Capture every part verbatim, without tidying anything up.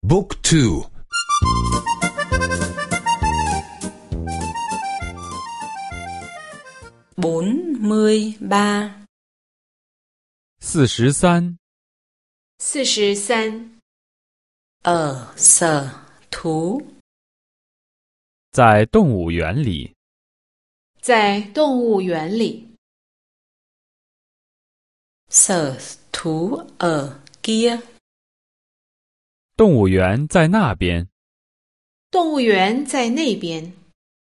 บุ๊กทู bốn mươi ba. 四十三， 四十三， Ở sở thú. 在动物园里。 在动物园里。 Sở thú ở kia. 动物园在那边。 动物园在那边。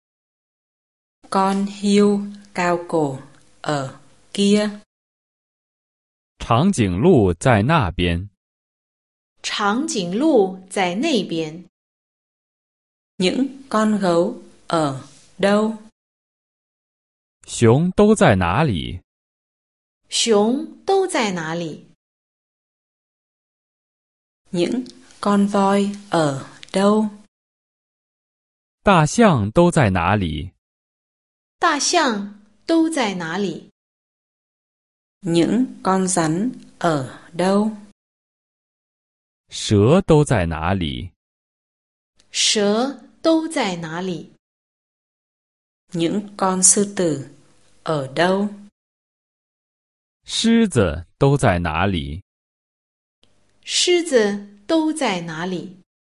Con hươu cao cổ ở kia. 长颈鹿在那边。 长颈鹿在那边。 Những con gấu ở đâu? 熊都在哪里？ 熊都在哪里？ Những con voi ở đâu? 大象都在哪里？ 大象都在哪里？ Những con rắn ở đâu? 蛇都在哪里？ 蛇都在哪里？ Những con sư tử ở đâu? 狮子都在哪里？ 狮子都在哪里？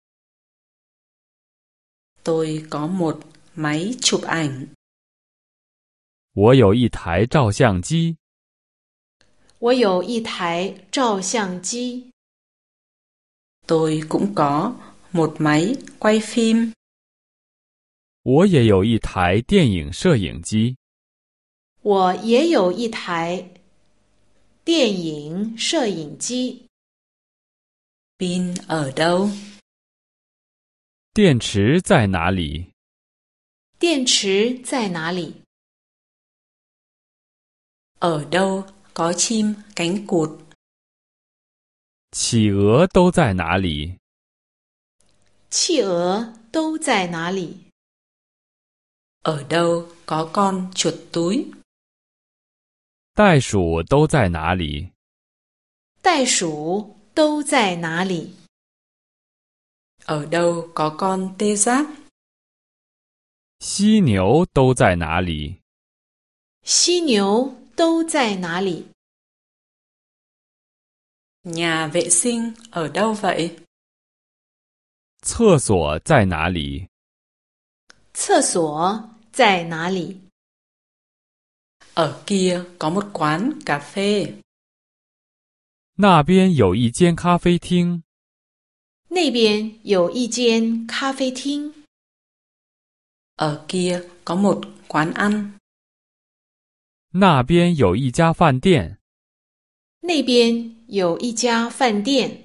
Tôi có một máy chụp ảnh. 我有一台照相机。 我有一台照相机。 Tôi cũng có một máy quay phim. 我也有一台电影摄影机。 我也有一台电影摄影机。 Pin ở đâu? 电池在哪里？ 电池在哪里？ Ở đâu có chim cánh cụt? 企鹅都在哪里？ 企鹅都在哪里？ Ở đâu có con chuột túi? 袋鼠都在哪里？ 袋鼠都在哪里？ Ở đâu có con tê giác? 犀牛都在哪里？ 犀牛都在哪里？ Nhà vệ sinh ở đâu vậy? 厕所在哪里？ 厕所在哪里？ Ở kia có một quán cà phê. 那边有一间咖啡厅。 那边有一间咖啡厅。 Ở kia có một quán ăn. 那边有一家饭店。 那边有一家饭店。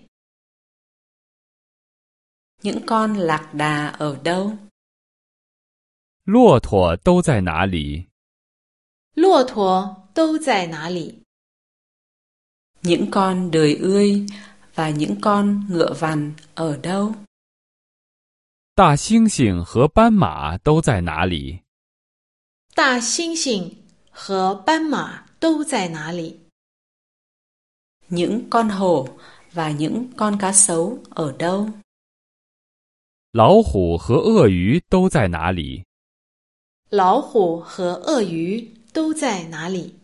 Những con lạc đà ở đâu? 骆驼都在哪里？ 骆驼都在哪里？ Những con đười ươi và những con ngựa vằn ở đâu? 大猩猩和斑马都在哪里？ 大猩猩和斑马都在哪里？ Những con hổ và những con cá sấu ở đâu? 老虎和鳄鱼都在哪里？ 老虎和鳄鱼都在哪里？